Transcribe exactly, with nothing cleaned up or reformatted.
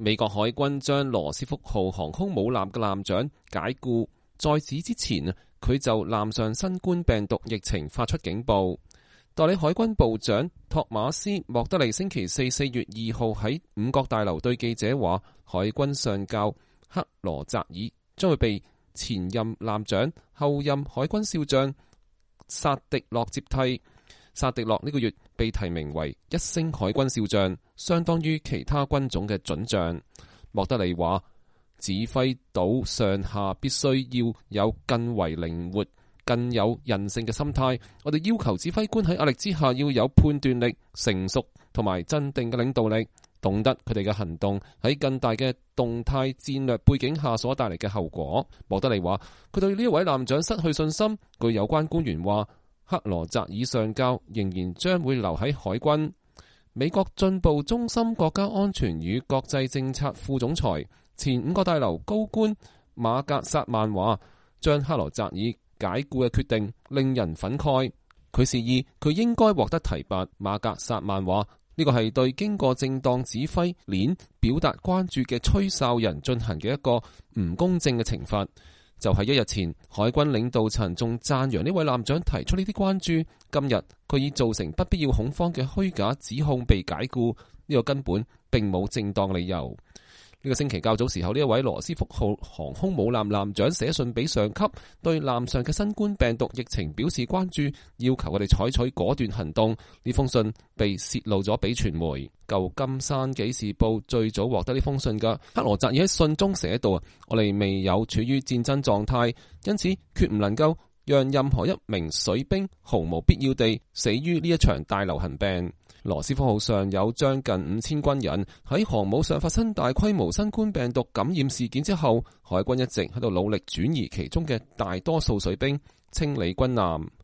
美國海軍將羅斯福號航空母艦嘅艦長解僱，在此之前佢就艦上新冠病毒疫情發出警報。代理海軍部長托馬斯莫德利星期四四月二號喺五角大樓對記者話，海軍上校克羅澤爾將會被前任艦長、後任海軍少將薩迪洛接替。薩迪洛呢個月被提名為一星海軍少將，相當於其他軍種嘅準將。莫德利話，指揮島上下必須要有更為靈活、更有人性嘅心態。我哋要求指揮官喺壓力之下要有判斷力、成熟同埋鎮定嘅領導力，懂得佢哋嘅行動喺更大嘅動態戰略背景下所帶嚟嘅後果。莫德利話，佢對呢一位艦長失去信心。據有關官員話，克羅澤爾上校仍然將會留喺海軍。美國進步中心國家安全與國際政策副總裁、前五角大樓高官馬格薩曼話，將克羅澤爾解僱嘅決定令人憤慨，佢示意佢應該獲得提拔。馬格薩曼話，呢個係對經過正當指揮鏈表達關注嘅吹哨人進行嘅一個唔公正嘅懲罰。就喺一日前，海軍領導層仲讚揚呢位艦長提出呢啲關注，今日佢以造成不必要恐慌嘅虛假指控被解僱，呢個根本並冇正當理由。呢個星期較早時候，呢一位羅斯福號航空母艦艦長寫信俾上級，對艦上嘅新冠病毒疫情表示關注，要求佢哋採取果斷行動。呢封信被洩露咗俾傳媒。舊金山紀事報最早獲得呢封信噶，克羅澤爾喺信中寫到啊，我哋未有處於戰爭狀態，因此決唔能夠讓任何一名水兵毫無必要地死於呢一場大流行病。羅斯福號上有將近五千軍人，喺航母上發生大規模新冠病毒感染事件之後，海軍一直喺度努力轉移其中嘅大多數水兵，清理軍艦。